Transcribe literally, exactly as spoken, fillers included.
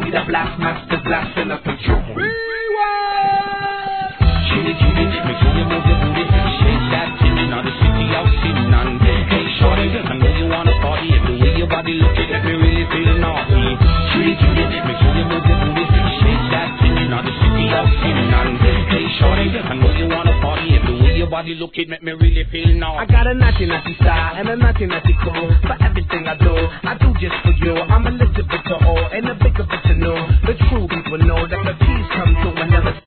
be the blast master blasting up the drum. Chitty chitty, make sure you move your booty. Shake that titty, now the city out sitting on. Hey shorty, I know you wanna party. If the way your body looking, let me really feel naughty. Chitty chitty, make sure you move your booty. Shake that titty, now the city out sitting on. Hey shorty, I know you wanna party. If the way your body looking, make me really feel naughty. I got a naughty naughty style and a naughty naughty cool. For everything I do, I do just for you. I'm a little bit to all and a bigger bit to know. The true people know that the peace come to whenever.